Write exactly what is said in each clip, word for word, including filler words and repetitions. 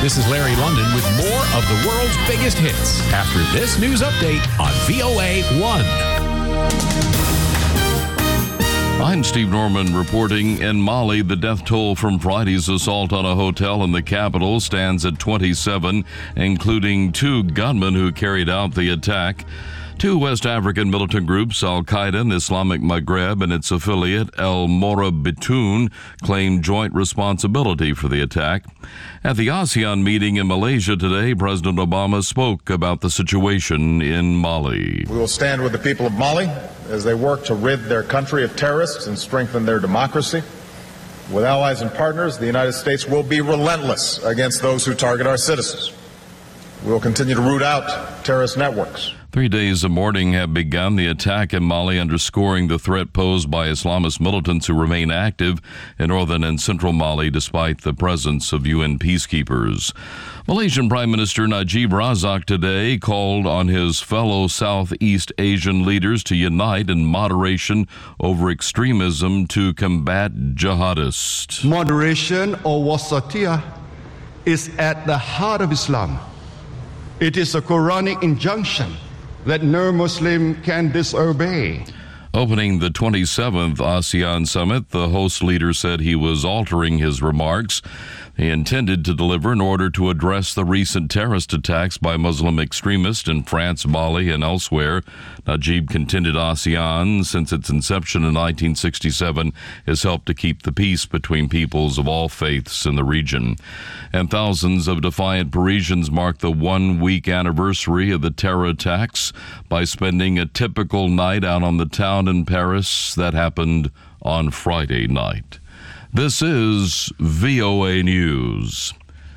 This is Larry London with more of the world's biggest hits after this news update on V O A one. I'm Steve Norman reporting. In Mali, the death toll from Friday's assault on a hotel in the capital stands at twenty-seven, including two gunmen who carried out the attack. Two West African militant groups, Al-Qaeda and Islamic Maghreb, and its affiliate, El Morabitoun, claimed joint responsibility for the attack. At the ASEAN meeting in Malaysia today, President Obama spoke about the situation in Mali. We will stand with the people of Mali as they work to rid their country of terrorists and strengthen their democracy. With allies and partners, the United States will be relentless against those who target our citizens. We will continue to root out terrorist networks. Three days of mourning have begun. The attack in Mali underscoring the threat posed by Islamist militants who remain active in northern and central Mali despite the presence of U N peacekeepers. Malaysian Prime Minister Najib Razak today called on his fellow Southeast Asian leaders to unite in moderation over extremism to combat jihadists. Moderation or wasatiyah is at the heart of Islam. It is a Quranic injunction that no Muslim can disobey. Opening the twenty-seventh ASEAN summit, the host leader said he was altering his remarks. He intended to deliver in order to address the recent terrorist attacks by Muslim extremists in France, Mali, and elsewhere. Najib contended ASEAN, since its inception in nineteen sixty-seven, has helped to keep the peace between peoples of all faiths in the region. And thousands of defiant Parisians mark the one-week anniversary of the terror attacks by spending a typical night out on the town in Paris that happened on Friday night. This is V O A News.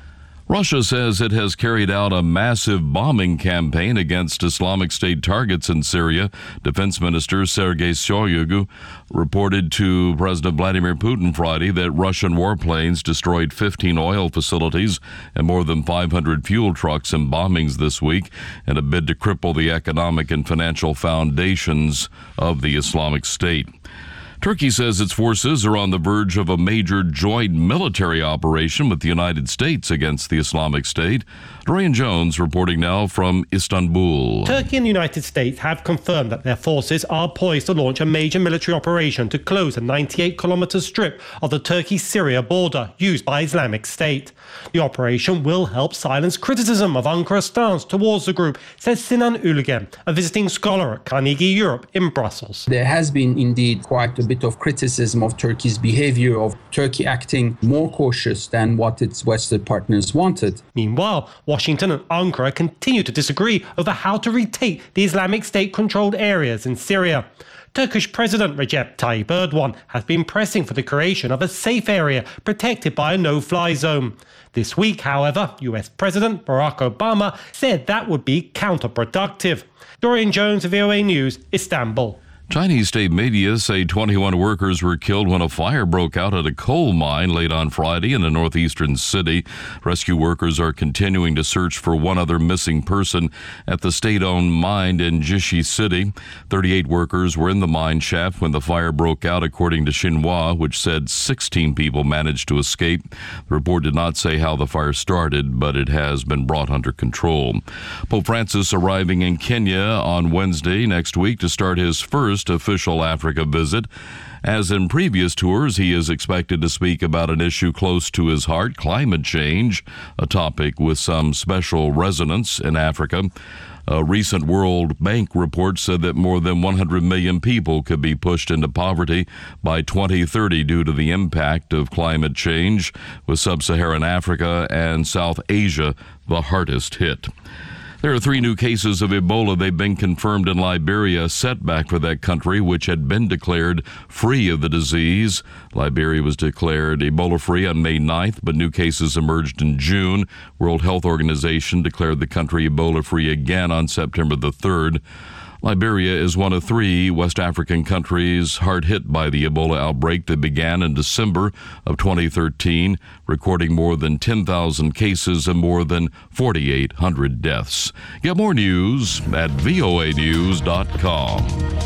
Russia says it has carried out a massive bombing campaign against Islamic State targets in Syria. Defense Minister Sergei Shoigu reported to President Vladimir Putin Friday that Russian warplanes destroyed fifteen oil facilities and more than five hundred fuel trucks in bombings this week in a bid to cripple the economic and financial foundations of the Islamic State. Turkey says its forces are on the verge of a major joint military operation with the United States against the Islamic State. Dorian Jones reporting now from Istanbul. Turkey and the United States have confirmed that their forces are poised to launch a major military operation to close a ninety-eight kilometre strip of the Turkey-Syria border used by Islamic State. The operation will help silence criticism of Ankara's stance towards the group, says Sinan Ülgen, a visiting scholar at Carnegie Europe in Brussels. There has been indeed quite a bit of criticism of Turkey's behavior, of Turkey acting more cautious than what its Western partners wanted. Meanwhile, Washington and Ankara continue to disagree over how to retake the Islamic State-controlled areas in Syria. Turkish President Recep Tayyip Erdogan has been pressing for the creation of a safe area protected by a no-fly zone. This week, however, U S President Barack Obama said that would be counterproductive. Dorian Jones, V O A News, Istanbul. Chinese state media say twenty-one workers were killed when a fire broke out at a coal mine late on Friday in a northeastern city. Rescue workers are continuing to search for one other missing person at the state-owned mine in Jishi City. thirty-eight workers were in the mine shaft when the fire broke out, according to Xinhua, which said sixteen people managed to escape. The report did not say how the fire started, but it has been brought under control. Pope Francis arriving in Kenya on Wednesday next week to start his first official Africa visit. As in previous tours, he is expected to speak about an issue close to his heart, climate change, a topic with some special resonance in Africa. A recent World Bank report said that more than one hundred million people could be pushed into poverty by twenty thirty due to the impact of climate change, with sub-Saharan Africa and South Asia the hardest hit. There are three new cases of Ebola. They've been confirmed in Liberia, a setback for that country, which had been declared free of the disease. Liberia was declared Ebola-free on May ninth, but new cases emerged in June. World Health Organization declared the country Ebola-free again on September the third. Liberia is one of three West African countries hard hit by the Ebola outbreak that began in December of twenty thirteen, recording more than ten thousand cases and more than forty-eight hundred deaths. Get more news at V O A news dot com.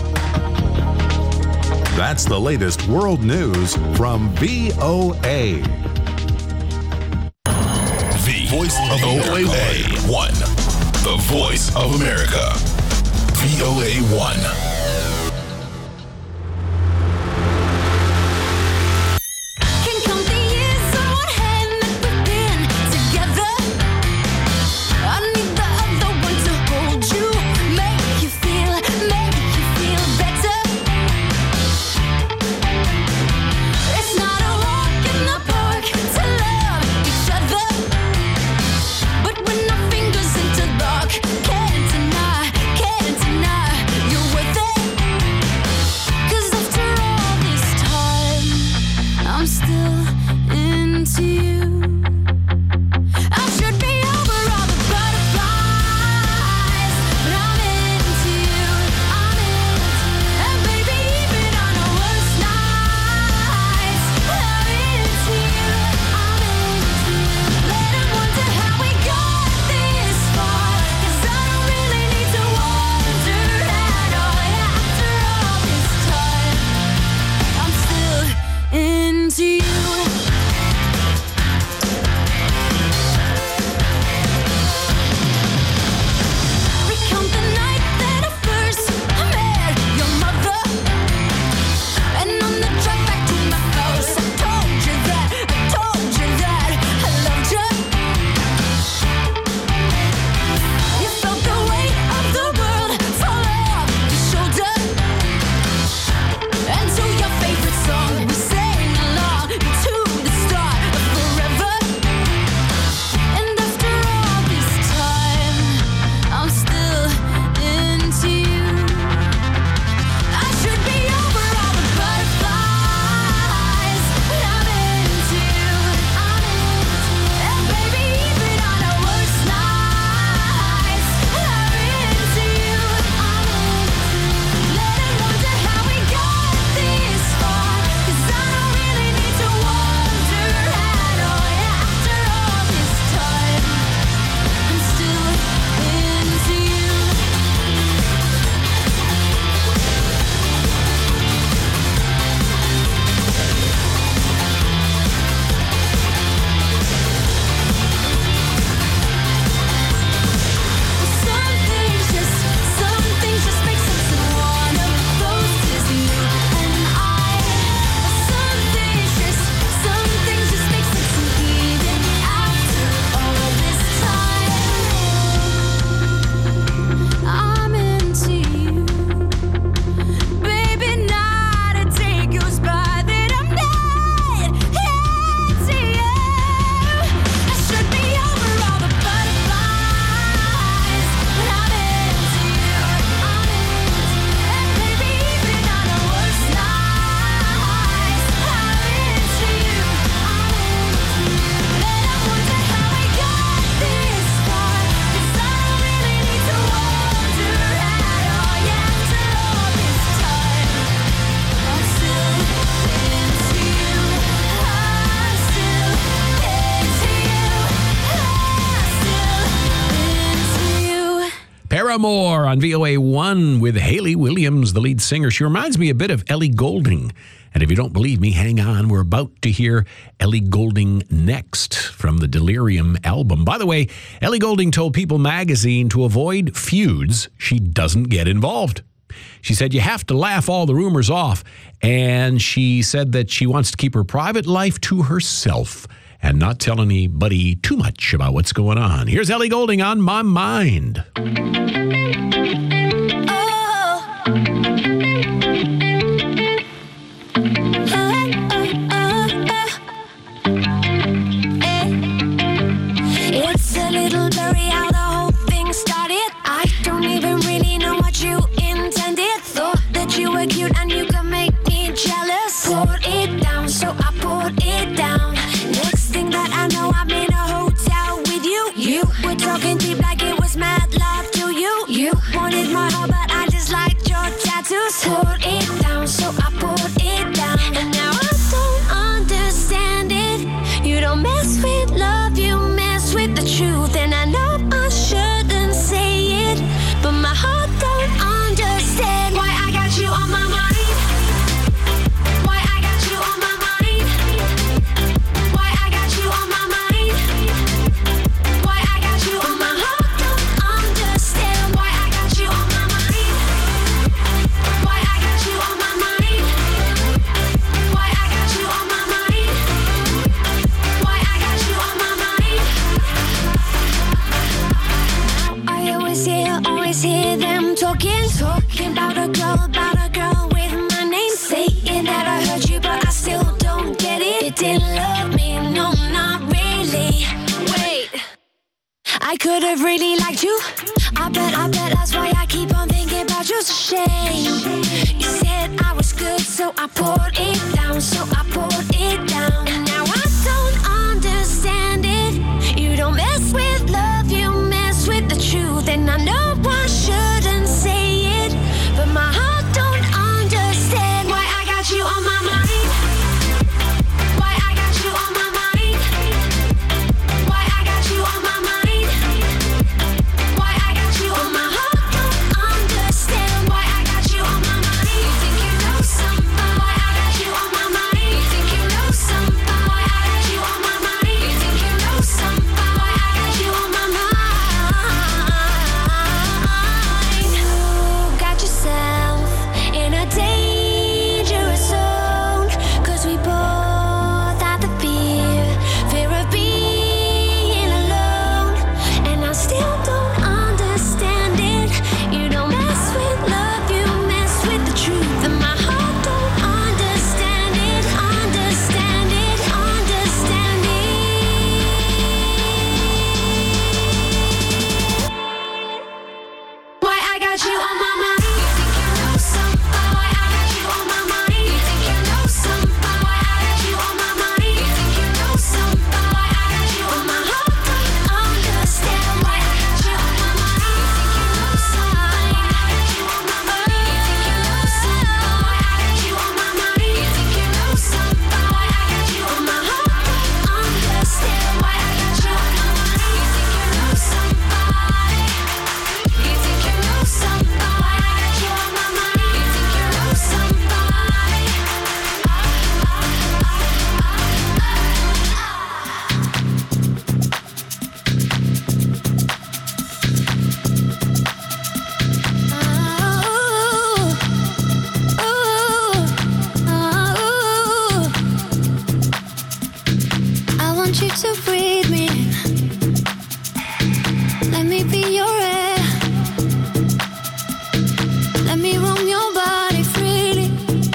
That's the latest world news from V O A. voice of V O A one. The voice of America. V O A one. Paramore on V O A one with Hayley Williams, the lead singer. She reminds me a bit of Ellie Goulding. And if you don't believe me, hang on. We're about to hear Ellie Goulding next from the Delirium album. By the way, Ellie Goulding told People magazine to avoid feuds, she doesn't get involved. She said you have to laugh all the rumors off. And she said that she wants to keep her private life to herself and not tell anybody too much about what's going on. Here's Ellie Goulding on My Mind. It's a little blurry how the whole thing started. I don't even really know what you intended. Thought that you were cute and you could make me jealous. Poured it down, so I poured it down. Next thing that I know, I'm in a hotel with you. You were talking deep like it was mad love to you. You wanted my heart, but I just liked your tattoos. Poured it down, so I poured it down. And now I don't understand it. You don't mess with love, you mess with the truth. And I know I shouldn't say it, but my heart don't understand why I got you on my mind. Why I got you on my mind. Why I got you on my mind. a girl about a girl with my name. Saying that I heard you, but I still don't get it. You didn't love me, no, not really. Wait, I could have really liked you. I bet, I bet that's why I keep on thinking about you. It's a shame. You said I was good, so I poured it down, so I poured it down. And now I don't understand it. You don't mess with love, you mess with the truth. And I know I shouldn't say it, but my heart don't understand why I got you on my mind. Why I got you on my mind. Why I got you on my mind. Why I got you on my heart don't understand why I got you on my mind. You think you know something? Why I got you on my mind. You think you know something? Why I got you on my mind. You think you know something? Why I got you on my mind. You got yourself in a dangerous zone, 'cause we both had the fear, fear of being alone. And I still don't understand it. You don't mess with love, you mess with the truth. And my heart don't understand it, understand it, understand it. Why I got you on my mind. You think you know something? Why I got you on my mind. You think you know something? Why I got you on my mind. You think you know something? Why I got you on my heart don't understand why I got you on my mind. You think you know something? Why I got you on my mind. You think you know something? Why I got you on my mind. You think you know something? Why I got you on my heart don't understand why I got you on my mind. You think you know something? You think you know something? Why I got you on my mind. You think you know something? I want you to breathe me in. Let me be your air. Let me roam your body freely.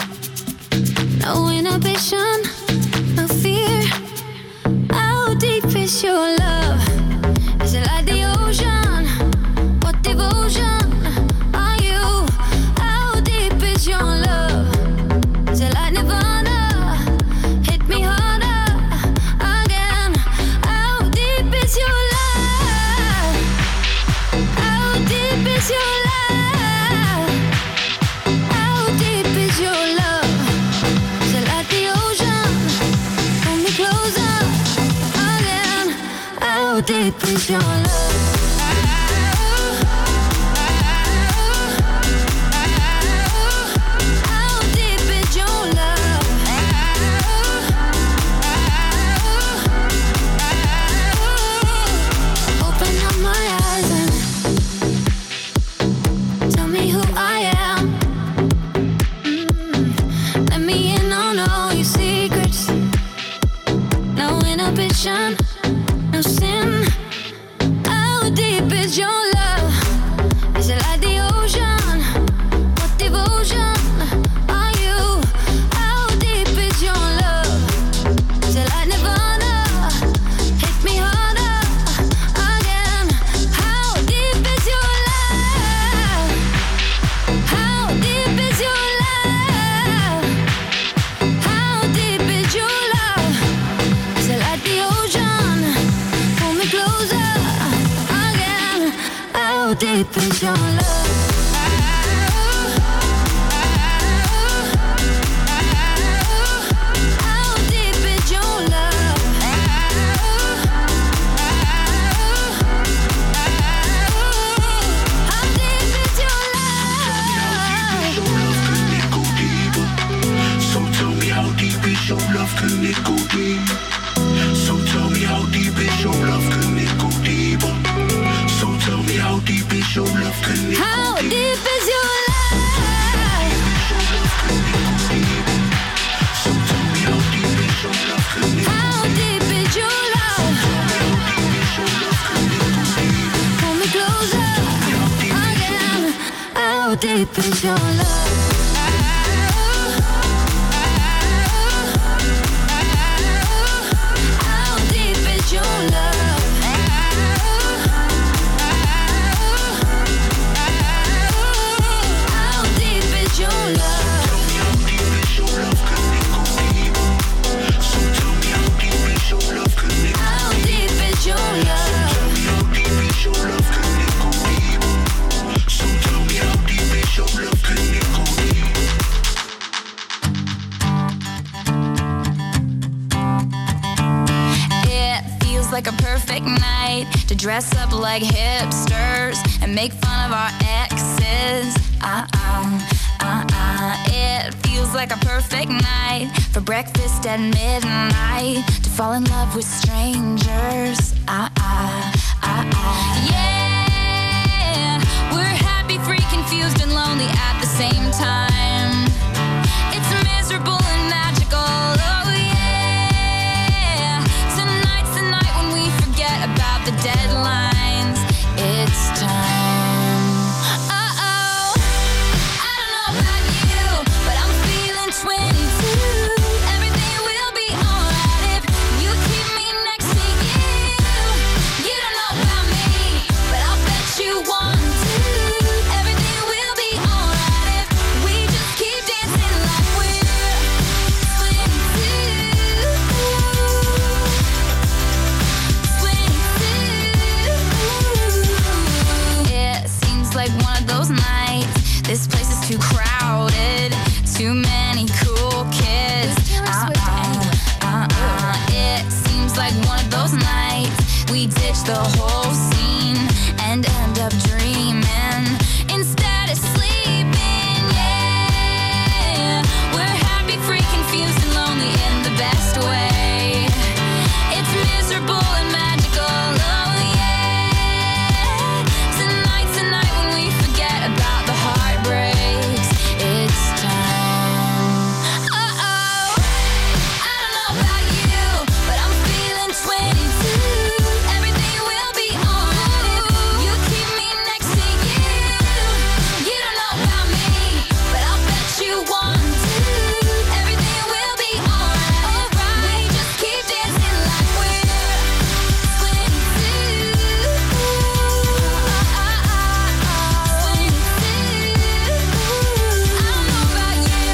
No inhibition, no fear. How deep is your love? Is it like the ocean? What devotion are you? How deep is your love? Is it like Nirvana? Hit me harder again. How deep is your love? How deep is your love? How deep is your love? Is it like the ocean? Pull me closer again. How deep is your love? How deep is your love? Open up my eyes and tell me who I am. Mm. Let me in on all your secrets. No inhibition, no sin. How deep is your love? Is it like the ocean? What devotion are you? How deep is your love? Is it like Nirvana? Hit me harder again. How deep is your love? How deep is your love? How deep is your love? Is it like the ocean? Pull me closer again. How deep is your love? How deep is your love? How deep is your love? So tell me how deep is your love, can it go deep? So tell me how deep is your love, can it go deeper? So tell me how deep is your love, can it go How deeper? deep is your love? How deep is your love? How deep is your love? Tell me how deep is your love, 'cause it goes deep. So tell me how deep is your love, 'cause it goes How deep is your love? Tell me how deep is your love, 'cause it goes deep. So tell me how deep is your love, 'cause it goes deep. It feels like a perfect night to dress up like hipsters and make fun of our exes. Uh-uh, uh-uh. It feels like a perfect night for breakfast at midnight to fall in love with strangers. Uh-uh, uh-uh. Yeah, we're happy, free, confused, and lonely at the same time. It's miserable and magical. Oh yeah. Tonight's the night when we forget about the deadlines. It's time. Uh-oh. I don't know about you, but I'm feeling twenty-two. Everything will be alright if you keep me next to you. You don't know about me, but I'll bet you want to. Everything will be alright if we just keep dancing like we're twenty-two. twenty-two. It seems like one of those nights. This place is too crowded. Too many cool kids. Uh-uh, uh-uh. It seems like one of those nights. We ditch the whole scene and end up dreaming instead of sleeping. Yeah, we're happy, free, confused, and lonely in the best way. It's miserable and magical. Oh yeah. Tonight's the night when we forget about the heartbreaks. It's time. Uh-oh. I don't know about you, but I'm feeling twenty-two. Everything will be alright if you keep me next to you. You don't know about me, but I'll bet you want to. Everything will be alright. We just keep dancing like we're twenty-two. twenty-two. I don't know about you.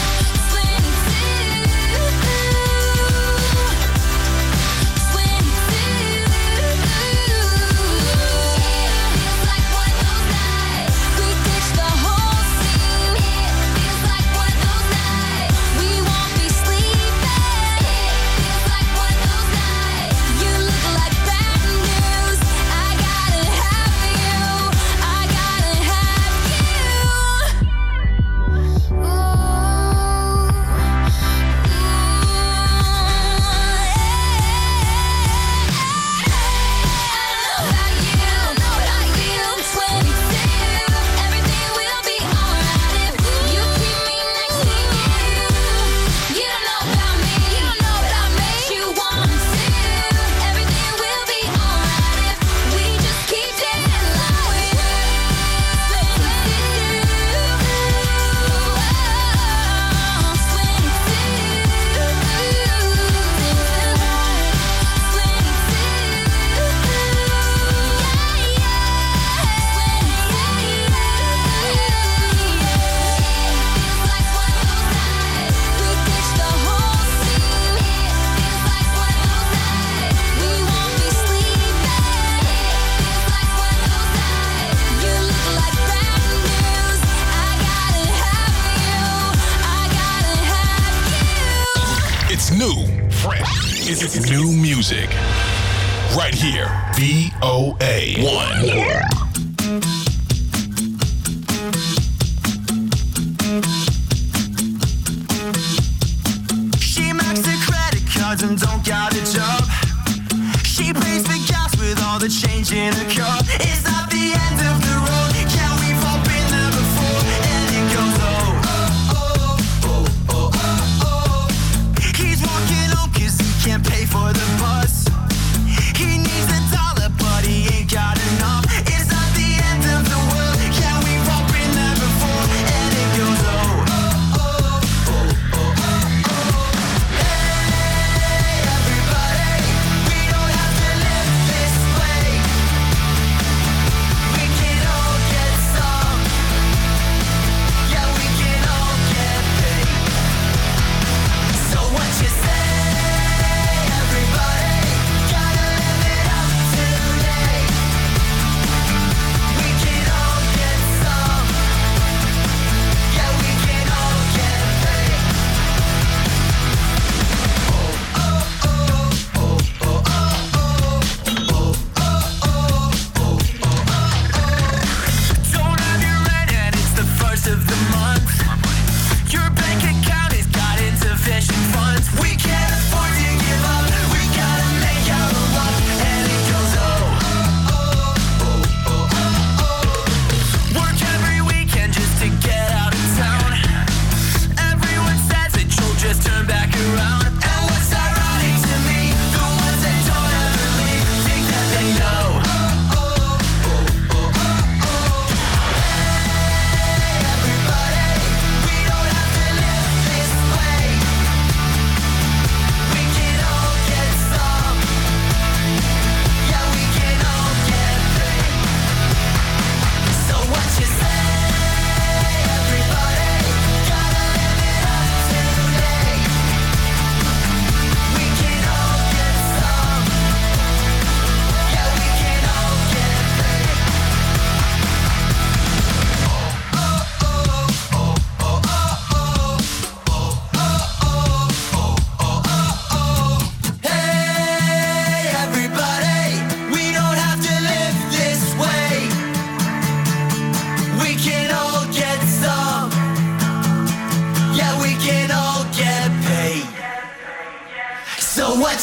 It's new, fresh. It's new music. Right here, V O A one. She maxed her credit cards and don't got a job. She pays for gas with all the change in her car. It's not the end of the road. Yeah, we've all been there before. And it goes oh, oh, oh, oh, oh, oh. He's walking home 'cause he can't pay for the bus. He needs a dollar, but he ain't got enough. It's not the end of the world. Yeah, we've all been there before.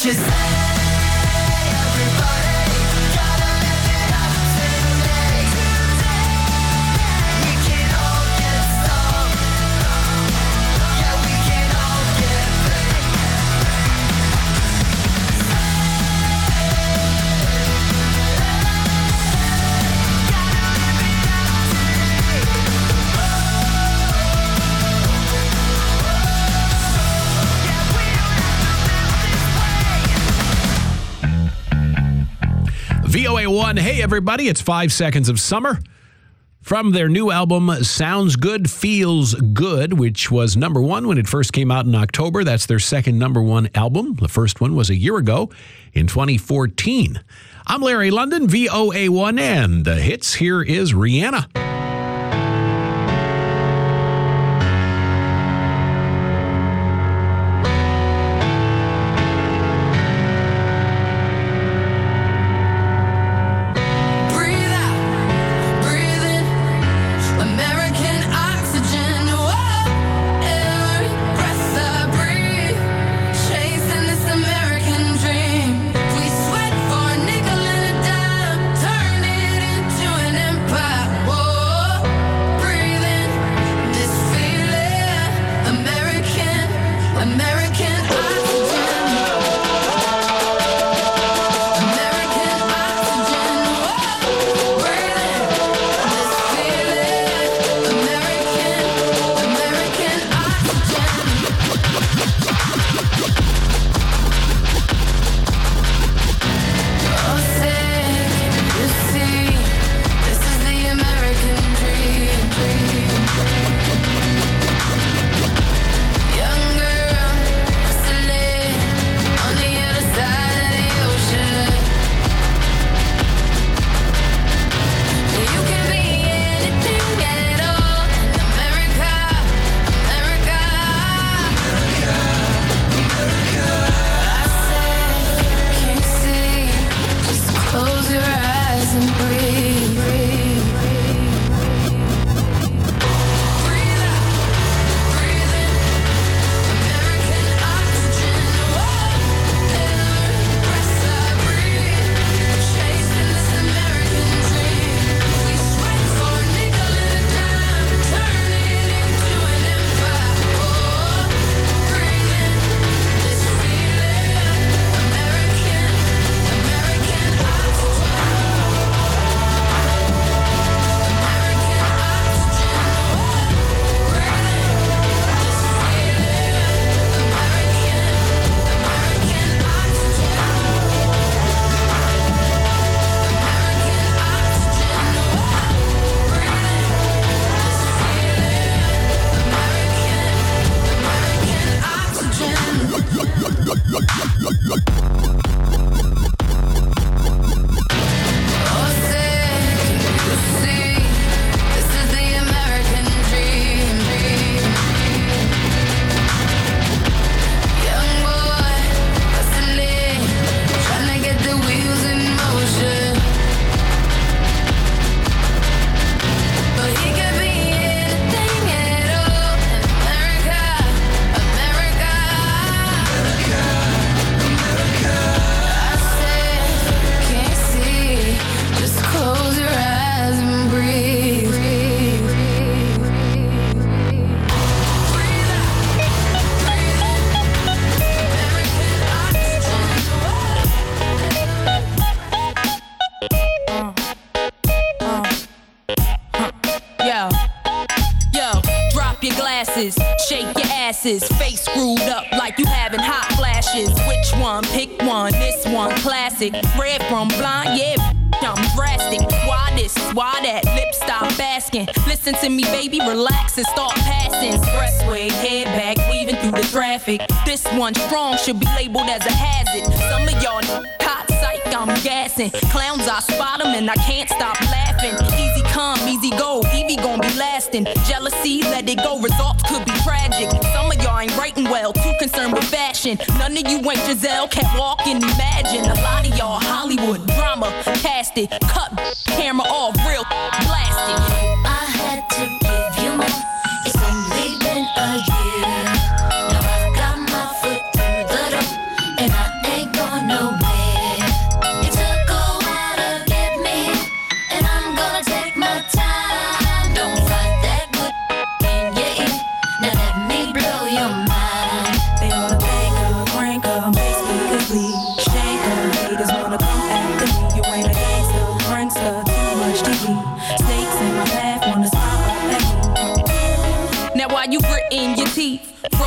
you say? Everybody gotta live it up today. We can all get some. Yeah, we can all get paid. V O A one, hey everybody, it's Five Seconds of Summer. From their new album, Sounds Good, Feels Good, which was number one when it first came out in October. That's their second number one album. The first one was a year ago in twenty fourteen. I'm Larry London, V O A one, and the hits. Here is Rihanna. Breathe out, breathe in, American oxygen. Whoa, every breath I breathe, chasing this American dream. We sweat for a nickel and a dime, turn it into an empire. Whoa, breathe in this feeling, American, American oxygen. American oxygen. Whoa, breathe in this feeling, American, American oxygen. Oh, say, you see, this is the American dream. Young girl, hustling on the other side of the ocean. You can be anything at all in America, America, America. I said, can't see, just close your eyes and breathe. Breathe out, breathe in, American oxygen. Whoa, every breath I breathe, chasing this American dream. We sweat for a nickel and a dime, turn it into an empire. Oh, breathe in this feeling, American, American oxygen. American oxygen. Whoa, breathe in this feeling, American, American oxygen. American oxygen. Whoa, breathe in this feeling, American, American oxygen. Oh, say, you see, this is the American dream. Young boy, hustling, trying to get the wheels in motion. But he could be anything at all in America, America, America. I said, can't see, just close your eyes and breathe. Breathe out, breathe in, American oxygen. Yo, yo, drop your glasses, shake your asses, face screwed up like you having hot flashes. Which one? Pick one. This one, classic. Red from blind, yeah. I'm drastic. Why this? Why that? Lip stop asking. Listen to me, baby, relax and start passing. Expressway, head back, weaving through the traffic. This one strong should be labeled as a hazard. Some of y'all hot psych, I'm gassing. Clowns, I spot them and I can't stop laughing. Easy come, easy go, Evie gon' be lasting. Jealousy, let it go, results could be tragic. Some of y'all ain't writing well, too concerned with fashion. None of you ain't Giselle, can't walk and imagine. A lot of y'all Hollywood drama, cast it, cut camera off, real blasted. I had to give you more. It's only been a year. Now I got my foot through the door, and I ain't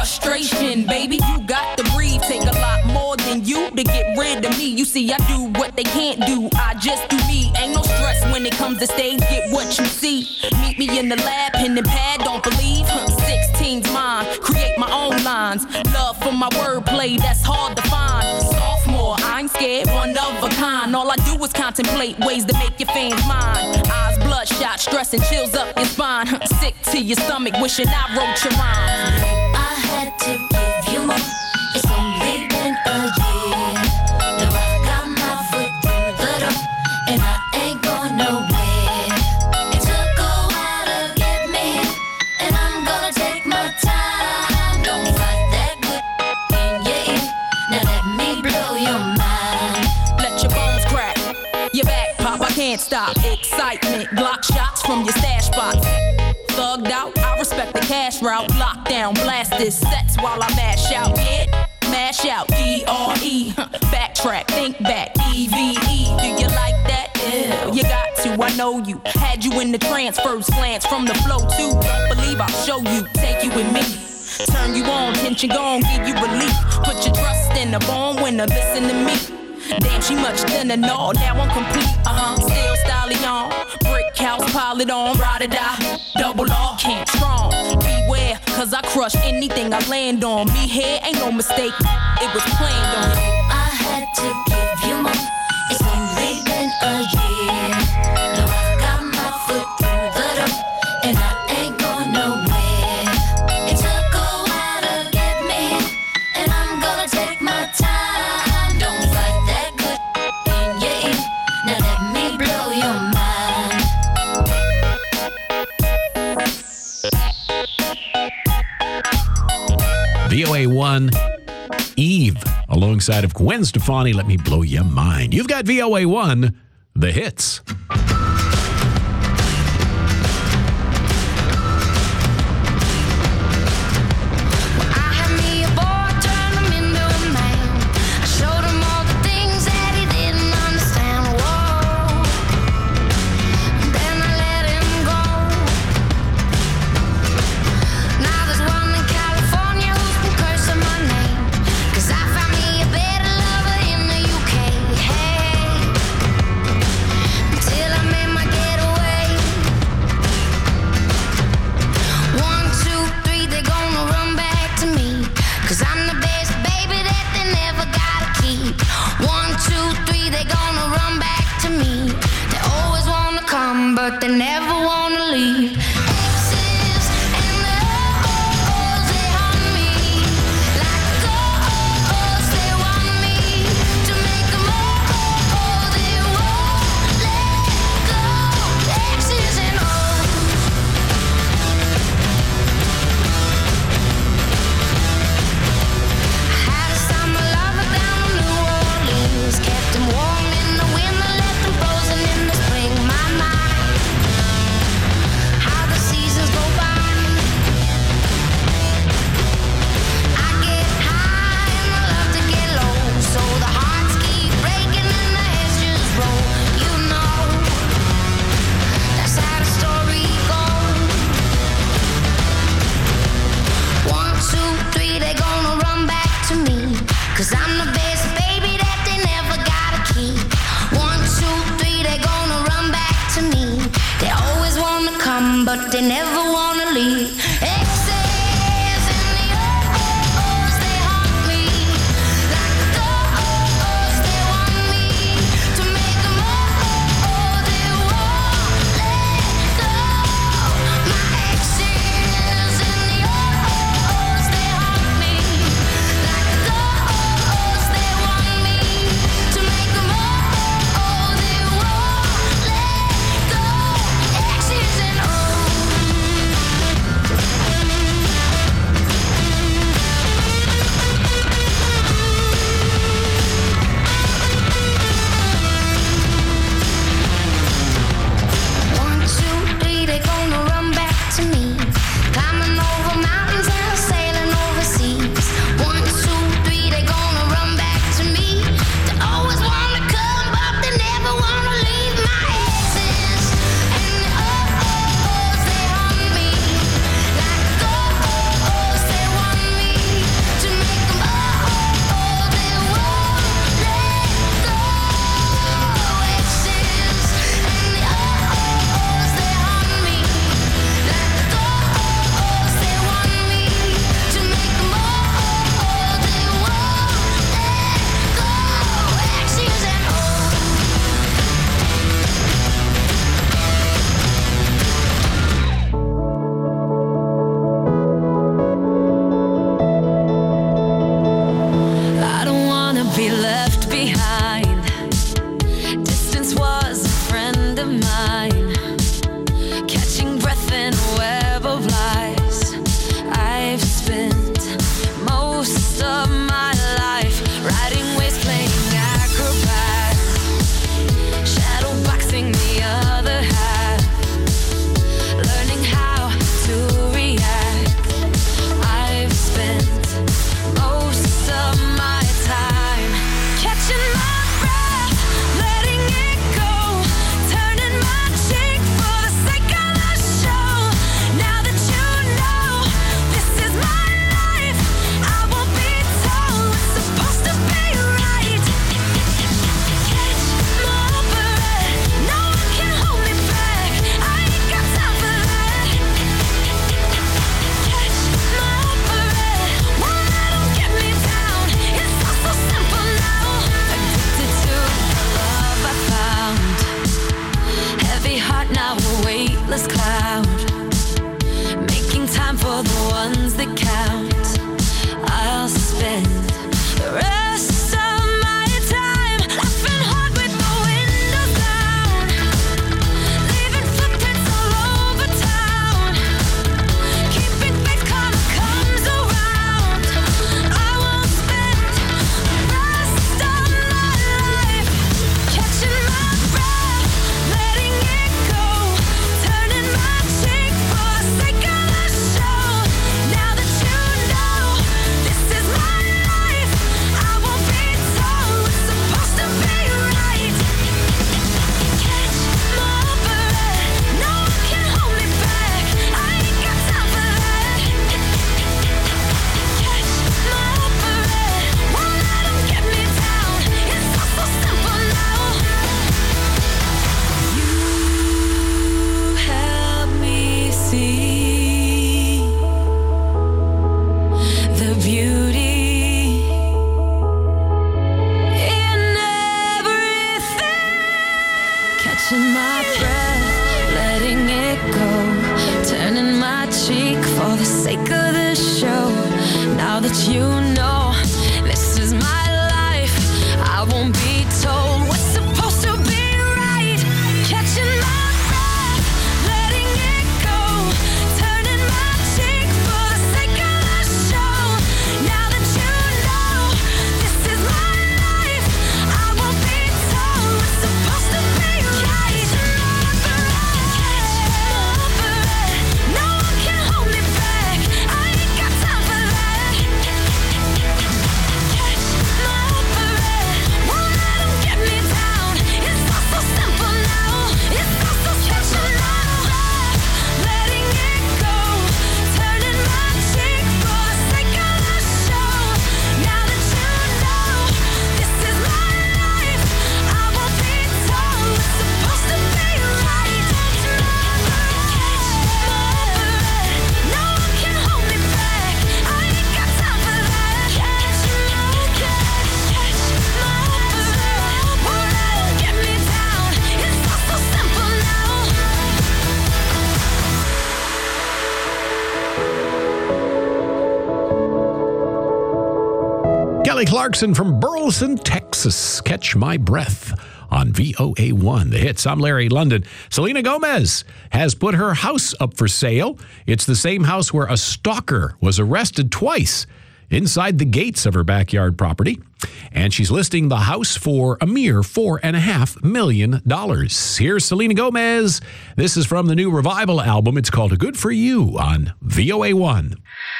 frustration, baby. You got to breathe. Take a lot more than you to get rid of me. You see, I do what they can't do. I just do me. Ain't no stress when it comes to stage. Get what you see. Meet me in the lab, pen and pad. Don't believe. Huh, sixteen's mine. Create my own lines. Love for my wordplay. That's hard to find. Sophomore, I ain't scared. One of a kind. All I do is contemplate ways to make your fans mine. Eyes bloodshot, stress and chills up your spine. Huh, sick to your stomach, wishing I wrote your rhymes. I had to give you more. It's only been a year. Now I got my foot through the door, and I ain't going nowhere. It took a while to get me, and I'm gonna take my time. Don't fight that good in your ear. Now let me blow your mind. Let your bones crack, your back pop, I can't stop. Excitement, Glock shots from your stash spot. Thugged out, I respect the cash route. Lockdown, blast this sets while I mash out. Yeah, mash out, D R E. Backtrack, think back, E V E. Do you like that? Yeah, you got to, I know you. Had you in the trance, first glance from the flow too. Don't believe I'll show you, take you with me. Turn you on, tension gone, give you relief. Put your trust in the born winner, listen to me. Damn, she much thinner, no, now I'm complete. Uh-huh, still stallion. Brick house, pile it on, ride or die. Double R, can't strong. Beware, cause I crush anything I land on. Me here ain't no mistake, it was planned on. I had to give you more. It's only been a year. Now I got my foot through the door, and I ain't going nowhere. It took a while to get me, and I'm gonna take my time. Don't fight that good in your ear. Now let me blow your mind. V O A one, Eve, alongside of Gwen Stefani, Let Me Blow Your Mind. You've got V O A one, the hits. But they never wanna leave. Exes and the O's, they haunt me like ghosts. They want me to make them all. They won't let go. Exes and O's. I had a summer lover down in New Orleans, kept him warm in the winter, left him frozen in the spring. My mind. Cause I'm the best baby that they never gotta keep. One, two, three, they gonna run back to me. They always wanna come, but they never wanna leave. Exes and the O's, they haunt me like ghosts. They want me to make them all. They won't let go. My exes and the O's, they haunt me like ghosts. They want me to make them all. They won't let go. Exes and O's. endless cloud, making time for the ones that count. I'll spend the rest of my time laughing hard with the windows down, leaving footprints all over town, keeping faith karma comes around. I won't spend the rest of my life catching my breath, letting it go, turning my cheek for the sake of the show. Now that you know this is my life, I won't be told what's supposed to be right. Catch my breath, no one can hold me back. I ain't got time for that. Catch my breath, won't let 'em get me down. It's all so simple now. You help me see the beauty in everything. Catching my breath, letting it go, turning my cheek for the sake of the show. Now that you know this is my life, I won't be told what's supposed to be right. Catching my breath, letting it go, turning my cheek for the sake of the show. Now that you know this is my life, I won't be told what's supposed to be right. Catch my breath, no one can hold me back. I ain't got time for that. Catch my breath, won't let 'em get me down. It's all so simple now. It's all so catching my breath, letting it go, turning my cheek for the sake of the show. Now that you know this is my life, I won't be told what's supposed to be right. Catch my breath, no one can hold me back. I ain't got time for that. Catch my catch, catch my breath, won't let 'em get me down. It's all so simple now. Kelly Clarkson from Burleson, Texas. Catch My Breath on V O A one. The hits. I'm Larry London. Selena Gomez has put her house up for sale. It's the same house where a stalker was arrested twice inside the gates of her backyard property. And she's listing the house for a mere four and a half million dollars. Here's Selena Gomez. This is from the new Revival album. It's called Good For You on V O A one.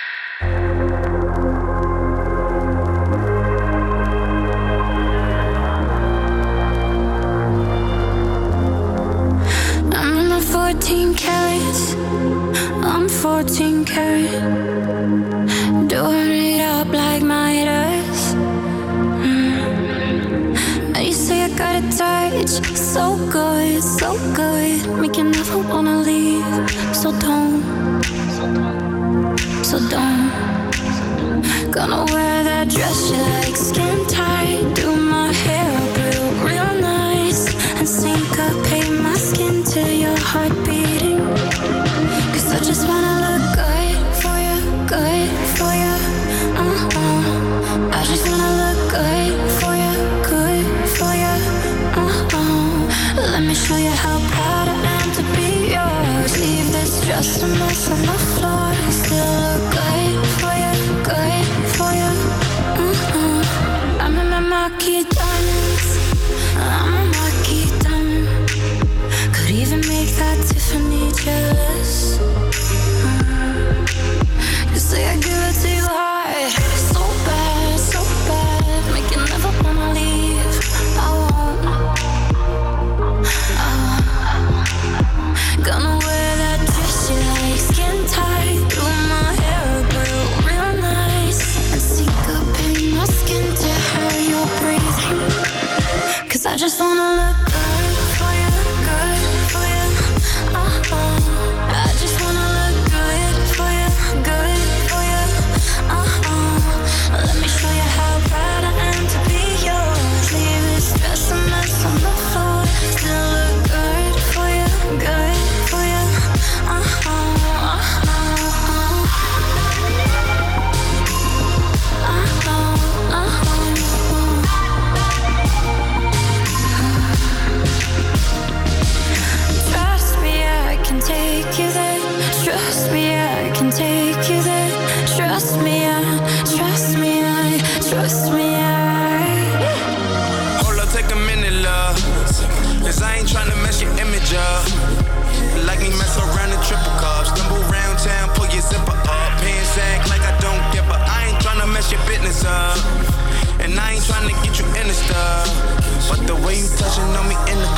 I'm not fourteen carats, I'm fourteen carat. Doing it up like Midas. Mm. And you say I got a touch, so good, so good. Make you never wanna leave. So don't, so don't. Gonna wear that dress you like, skin tight. Do my hair up real, real nice. And syncopate my skin to your heart beating. Cause I just wanna look good for you, good for you. Uh-uh. I just wanna look good for you, good for you. Uh-uh. Let me show you how proud I am to be yours. Leave this dress a mess on the floor. Still look good for you, good for you. Uh-uh. I'm in my marquee diamonds. I'm a marquee diamond. Could even make that Tiffany jealous. Mm. You say I give it to you hard, so bad, so bad. Make you never wanna leave. I won't. I won't. Gonna wear that dress you like, skin tight. Do my hair up real, real nice. And syncopate my skin to how you're breathing. Cause I just wanna look good for you, good for you. Uh-uh.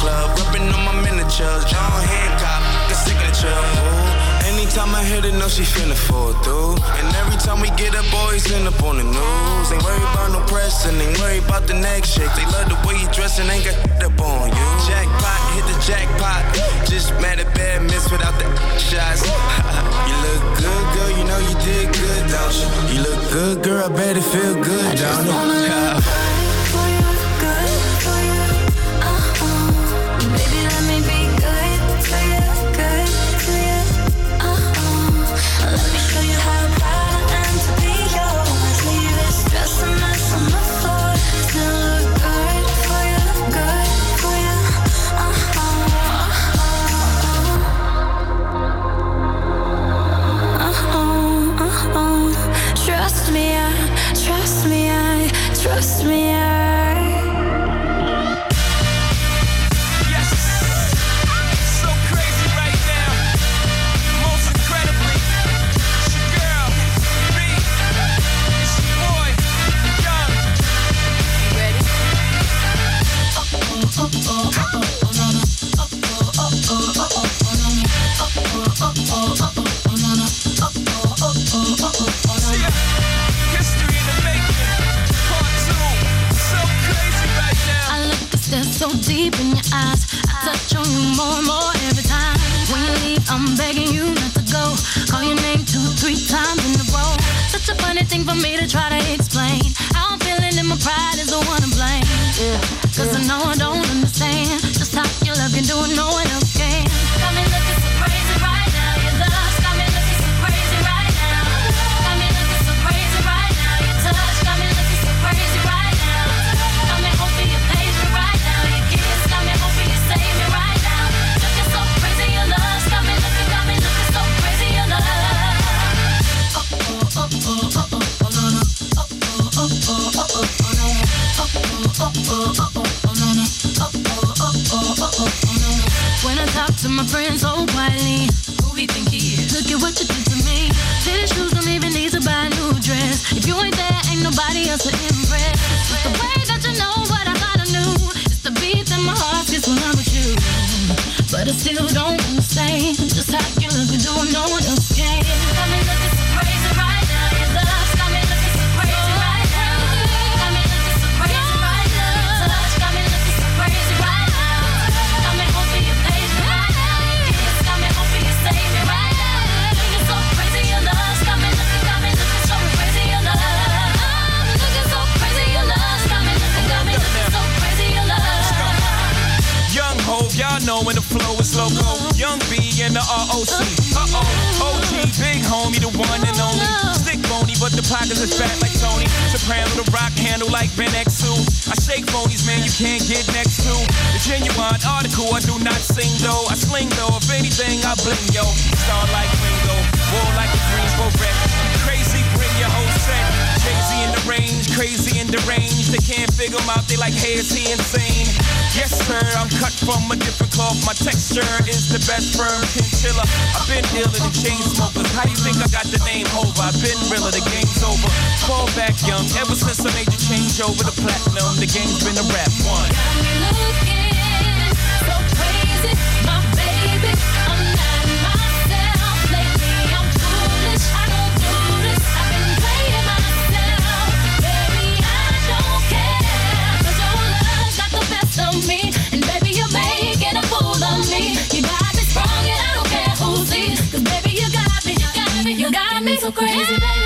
club, rubbing on my miniatures. John Hancock, the signature. Ooh. Anytime I hit it, know she finna fall through. And every time we get up, boys end up on the news. Ain't worried about no press and ain't worried about the next shake. They love the way you dress and ain't got up on you. Jackpot, hit the jackpot. Just mad at bad miss without the shots. You look good, girl, you know you did good, don't you? You look good, girl, I bet it feel good, don't it? Trust me, I, trust me, I, trust me, I. Yes, so crazy right now. Most incredibly, it's your girl, B. It's your boy, Young. You ready? Oh, oh, oh, oh, oh, oh, no, no. Oh, oh, oh, oh, oh, oh, no, no. Oh, oh, oh, oh, oh, oh, no, no. Oh, oh, oh, oh, oh, oh. History in the making, part two, so crazy right now. I look to stare so deep in your eyes. I touch on you more and more every time. When you leave, I'm begging you not to go. Call your name two, three times in a row. Such a funny thing for me to try to explain. How I'm feeling and my pride is the one to blame. Yeah, Cause yeah. I know I don't understand just how your love can do it, no one else can. Got me looking so crazy right now. Your love's got me looking so crazy right now. Got me looking so crazy right now. Your touch got me looking so crazy right now. Got me hoping you page me right now. Your kiss got me hoping you save me right now. Looking so crazy, your love's got me looking, got me looking so crazy, your love. Oh oh oh oh oh oh no no. Oh oh oh oh oh oh no. Oh oh oh oh oh oh no no. Oh oh oh oh oh oh no. When I talk to my friends so quietly, who we think he is? Look at what you did to me. Fitted shoes don't even need to buy a new dress. If you ain't there, ain't nobody else to impress. It's the way that you know what I thought I knew. It's the beat that my heart gets when I'm with you. But I still don't understand just how you look and do what no one else can. Got me looking so crazy right now. Your love's got me looking so crazy right now. Got me looking so crazy right now. Your touch got me looking so crazy right now. Got me hoping you page me right now. Your kiss got me hoping you save me right now. Looking so crazy, your love's got me looking, got me looking so crazy, your love. I'm looking so crazy, your love's got me looking, got me looking so crazy, your love. Young Hov, y'all know when the flow is loco. Young B and the R O C. Uh-oh, O G, big homie, the one and only. Stick bony, but the pockets is fat like Tony. Soprano, the rock handle like Ben X two. I shake phonies, man, you can't get next to. The genuine article, I do not sing though. I sling though, if anything, I bling yo. Star like Ringo, war like a Greensboro wreck. Crazy, bring your whole set. Jay-Z in the range, crazy in the range. They can't figure him out, they like, hey, is he insane? Yes, sir, I'm cut from a different cloth. My texture is the best firm chinchilla. I've been dealing in chain smokers. How you think I got the name over? I've been realer, the game's over. Fall back young, ever since I made you change over to platinum. The game's been a rap one. Got me looking so crazy, my baby. I'm not myself lately. I'm foolish. I don't do this. I've been playing myself, baby. I don't care, 'cause your love got the best of me, and baby you're making a fool of me. You got me strong and I don't care who sees, 'cause baby you got me, you got me, you got me so crazy, baby.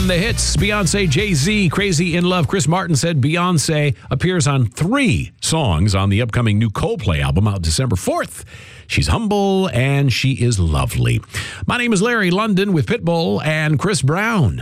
the hits, Beyonce, Jay-Z, Crazy in Love. Chris Martin said Beyonce appears on three songs on the upcoming new Coldplay album out December fourth. She's humble and she is lovely. My name is Larry London with Pitbull and Chris Brown.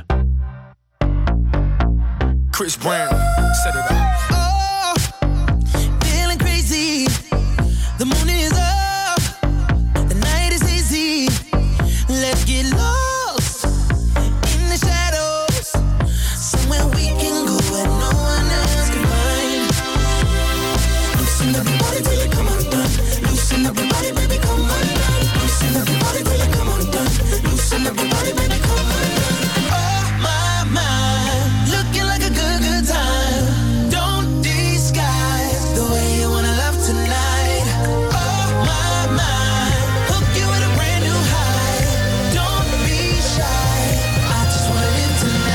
Chris Brown, set it up. Oh, feeling crazy. The moon is up. The night is easy. Let's get lost in the shadows. Somewhere we can go where no one else can find. Loosen everybody till it come undone. Loosen everybody, baby, come undone. Loosen everybody till it come undone. Loosen everybody, baby, come undone. Oh, my, my. Looking like a good, good time. Don't disguise the way you wanna love tonight. Oh, my, my. Hook you with a brand new high. Don't be shy. I just wanna live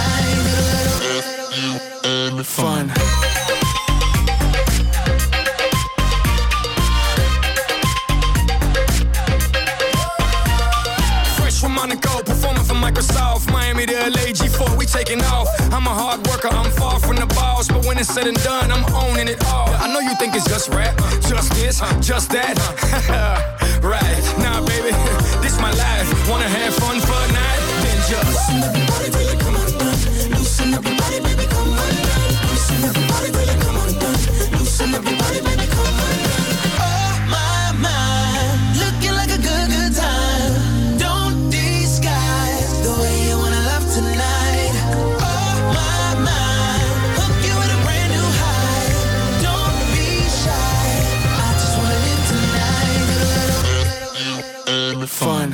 tonight. Fun. Fresh from Monaco, performing for Microsoft, Miami to L A, G four, we taking off. I'm a hard worker, I'm far from the boss, but when it's said and done, I'm owning it all. I know you think it's just rap, just this, just that. Right, nah, baby, this my life. Wanna have fun for a night? Then just loosen everybody till it come undone. Loosen everybody, baby, come undone. Loosen everybody till it come undone. Loosen everybody, baby, come undone. Oh, my, my. Looking like a good, good time. Don't disguise the way you wanna love tonight. Oh, my, my. Hook you with a brand new high. Don't be shy. I just wanna live tonight. Fun.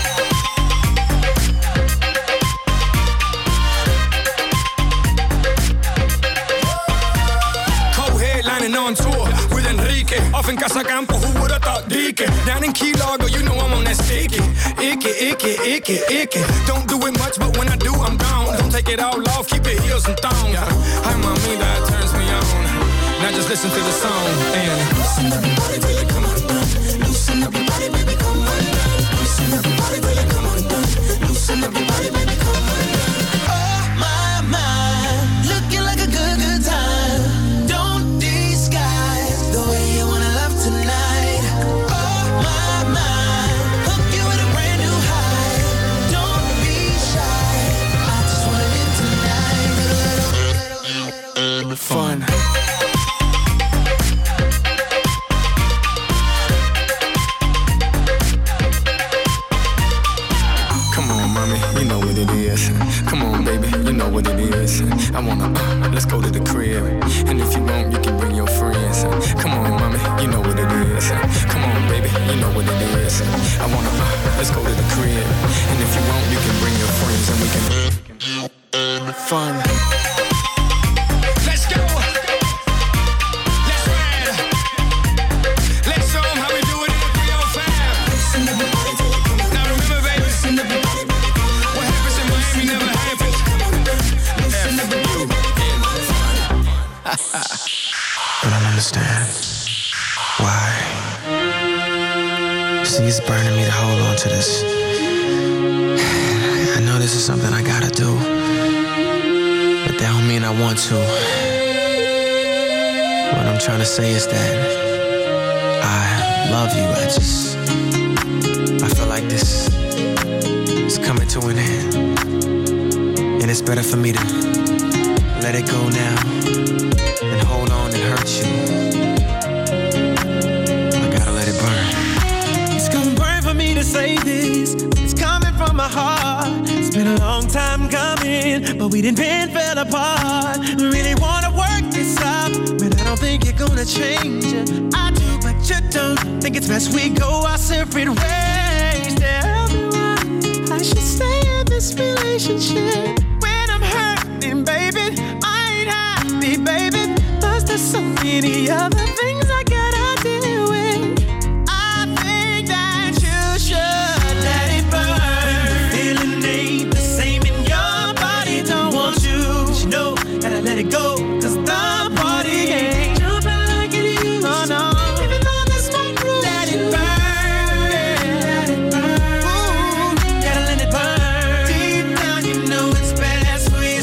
Co-headlining on tour with Enrique. Off in Casa Campo, who would've thought Dike? Down in Key Largo, you know I'm on that sticky. Icky, icky, icky, icky. Don't do it much, but when I do, I'm gone. Don't take it all off, keep it heels and thongs. Hi, mommy, that turns me on. Now just listen to the song and loosen everybody till it come undone. Loosen everybody, baby, come undone. Loosen everybody till it come undone. Loosen everybody, baby, come undone. Oh, my, my. Looking like a good, good time. Don't disguise the way you wanna love tonight. Oh, my, my. Hook you with a brand new high. Don't be shy. I just wanna live tonight. Fun. Come on, mommy, you know what it is. Come on, baby, you know what it is. I wanna, uh, let's go to the crib. And if you want, you can bring your friends. Come on, mommy, you know what it is. Come on, baby, you know what it is. I wanna, uh, let's go to the crib. And if you want, you can bring your friends and we can, uh, fun. Let's go. Let's ride. Let's show 'em how we do it in the three oh five. Now remember, baby, what happens in Miami never happens. I don't understand why. See, it's burning me to hold on to this. I know this is something I gotta do, but that don't mean I want to. What I'm trying to say is that I love you. I just, I feel like this is coming to an end, and it's better for me to let it go now and hold on and hurt you. I gotta let it burn. It's gonna burn for me to say this. It's coming from my heart. It's been a long time coming, but we didn't bend, fell apart. We really wanna work this up, but I don't think you're gonna change it. I do, but you don't. Think it's best we go our separate ways. Tell me why I should stay in this relationship when I'm hurting, baby. I ain't happy, baby. Plus there's so many other things I gotta deal with. I think that you should let it burn. Feeling ain't the same in your body. Don't want you, but you know that I let it go. Cause the party ain't jumping like it used to. Oh no, even though that's my rule. Let it burn, let it burn. Ooh, gotta let it burn. Deep down you know it's best for you.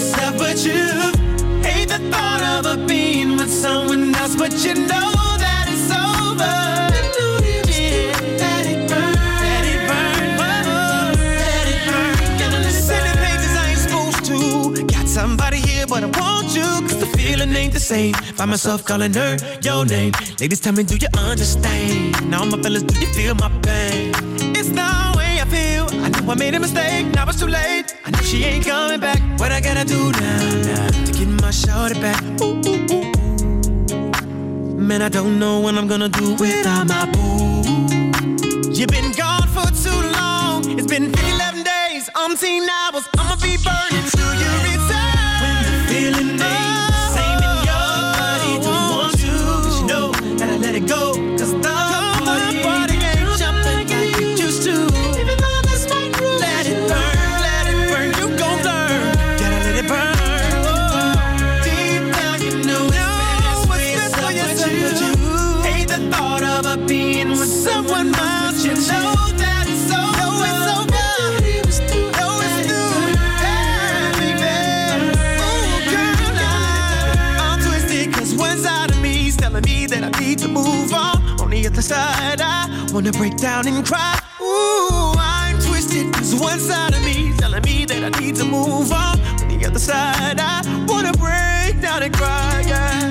the same. Find myself calling her your name. Ladies, tell me, do you understand? Now my fellas, do you feel my pain? It's the way I feel. I know I made a mistake, now it's too late. I know she ain't coming back. What I gotta do now, now to get my shorty back? Ooh, ooh, ooh. Man, I don't know what I'm gonna do without my boo. You've been gone for too long. It's been eleven days, umpteen hours. I'ma be burning till you return. When the feeling ain't the same in your body, don't want to, but you know that I let it go. Cause the party, party ain't jumping like you used to. Even though that's my rule, let it burn, let it burn. You gon' learn, gotta let it burn. Oh, deep down you know it's best for yourself. You hate the thought of a being with someone else. You know that it's so, know it's so good. Know it's through. Hey, baby. Oh, girl, now I'm twisted, cause one side of me is telling me that I need to move on. On the other side, I wanna break down and cry. Ooh, I'm twisted, cause one side of me is telling me that I need to move on. On the other side, I wanna break down and cry, yeah.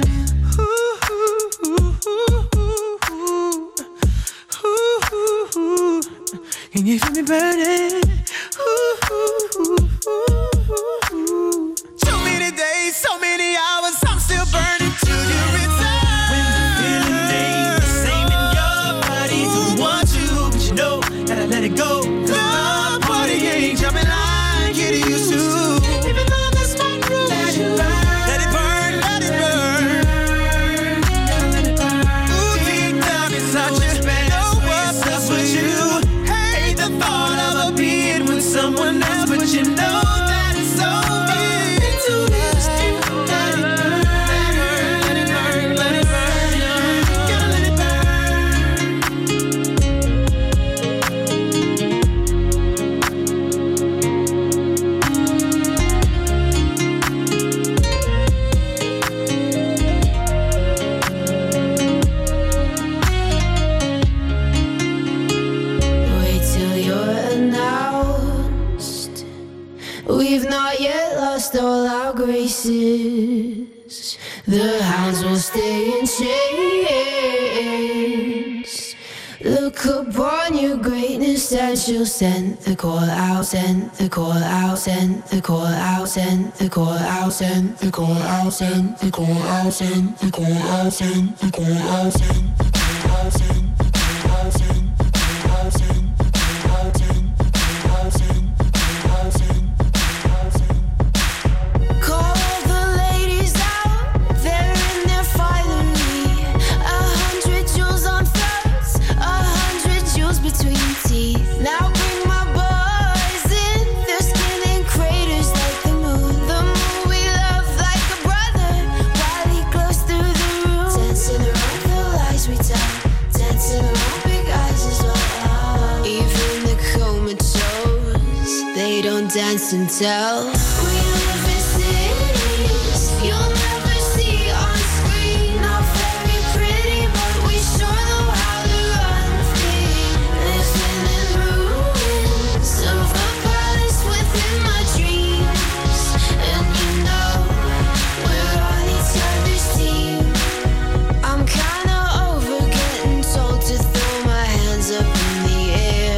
Can you feel me burning? Ooh, ooh, ooh, ooh. So many days, so many hours, I'm still burning till you return. When the feeling ain't the same in your body, don't want you, but you know that I let it go. Cause the party ain't jumping like it used to. Even though that's my rule, let it burn, let it burn, let it burn. Let it burn. Ooh, deep down inside you, know what's up with you. The thought of a being with someone else, but you know that it's over. It's too late. Let it burn, let it burn, let it burn, gotta let it We've not yet lost all our graces. The hounds will stay in chains. Look upon your greatness and she'll send the call out, send the call out, send the call out, send the call out, send the call out, send the call out, send the call out, send the call out, send the call out, send. Dance and tell. We live in cities you'll never see on screen. Not very pretty, but we sure know how to run free. Living in ruins of a palace within my dreams. And you know we're on each other's team. I'm kinda over getting told to throw my hands up in the air.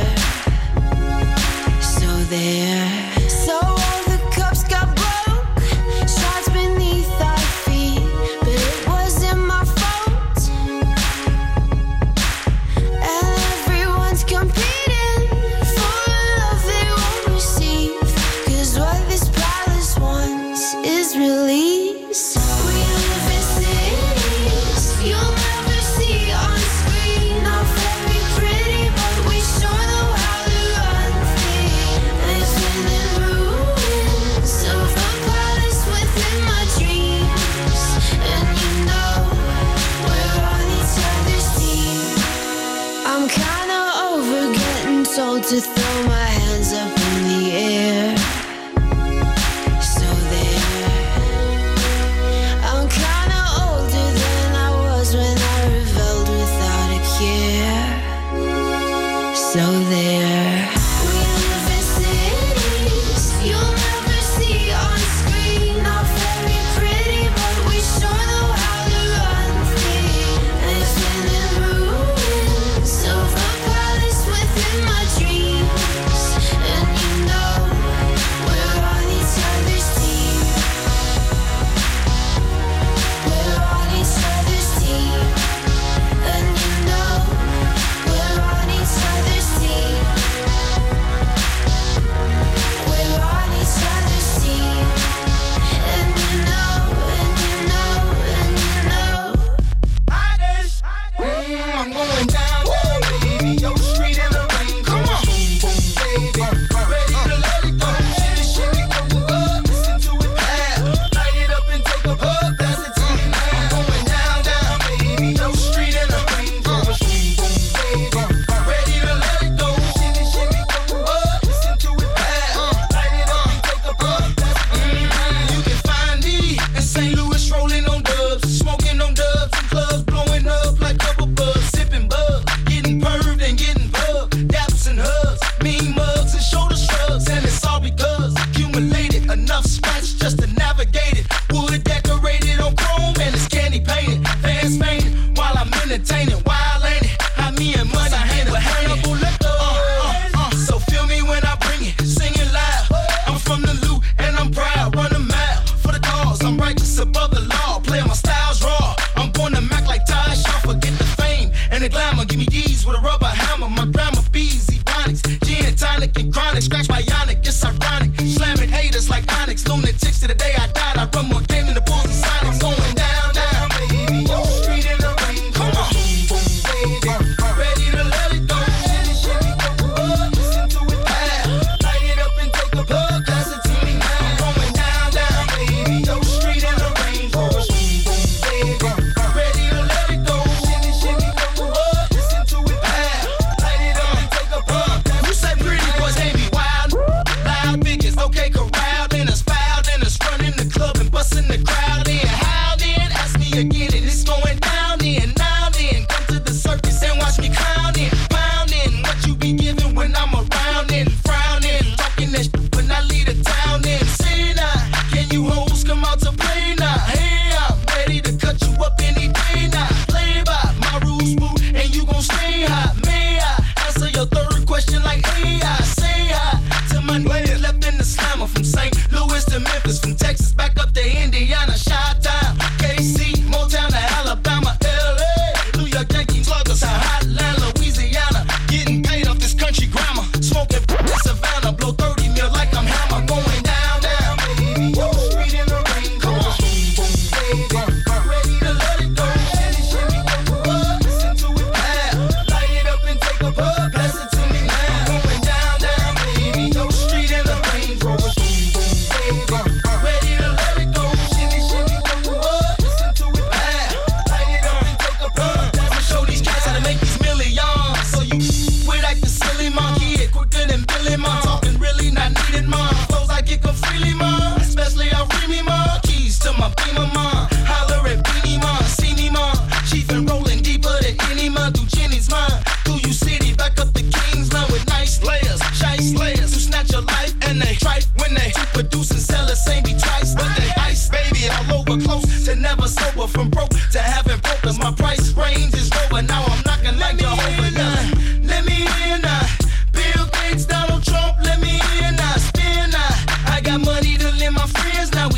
So there. So all the cups got broke, shards beneath our Sonics, lunatics to the day I died. I run more game than the Bulls and Sonics. Going down, down, baby. Yo, street in the rain. Come on. Boom, boom, baby. Ready to let it go. Shimmy, shimmy, go up. Listen to it loud. Light it up and take a bug. Pass it to me now. Going down, down, baby. Yo, street in the rain. Boom, boom, baby. Ready to let it go. Shimmy, shimmy, go up. Listen to it loud. Light it up and take a bug. You say pretty boys ain't me wild. Loud figures, okay, corralled in us, fouled in us, running the club and busting the crowd in. How then? Ask me again, and it's going down in. Now then, come to the circus and watch me clowning, pounding. What you be giving when I'm around and frowning, talking that shit when I leave the town in. Say now, can you hoes come out to play now? Hey, I'm ready to cut you up any day now. Play by my rules, boo, and you gon' stay hot. May I answer your third question like hey, I say hi to my niggas left in the slammer from Saint Louis to Memphis, from Texas back up to Indiana, Chi-Town, K C, Motown to Alabama, L A, New York Yankees, sluggers, Hotland, Louisiana, getting paid off this country grammar, smoking in Savannah, blow thirty mil like I'm Hammer, going down, down, baby, yo, street in the rain, come on, boom, boom, baby, ready to let it go, shimmy, shimmy, go up, listen to it loud, light it up and take a bug, pass it to me now, going down, down, baby, yo, street in the rain, boom, boom, baby, ready to let it go, shimmy, shimmy, go up, listen to it loud, light it up and take a bug, I'ma show these cats how to make these millions, so you with like the silly monkey, yeah, quicker than Billy, man, talking really not needed, man, flows I get them freely, man, especially I free me, man, keys to my beamer, man, holler at Beanie, man, see me, man, chief and rolling deeper than any man, through Jenny's, man, through you city, back up the Kings, man, with nice layers, shy slayers, who snatch your life, and they try when they produce and sell it, same be twice, but they ice, baby, all over close, to never sober, from broke to having broke, cause my price range is lower, now I'm knocking like Jehovah, now, let me in, now, Bill Gates, Donald Trump, let me in, now, spin, now, I got money to lend my friends, now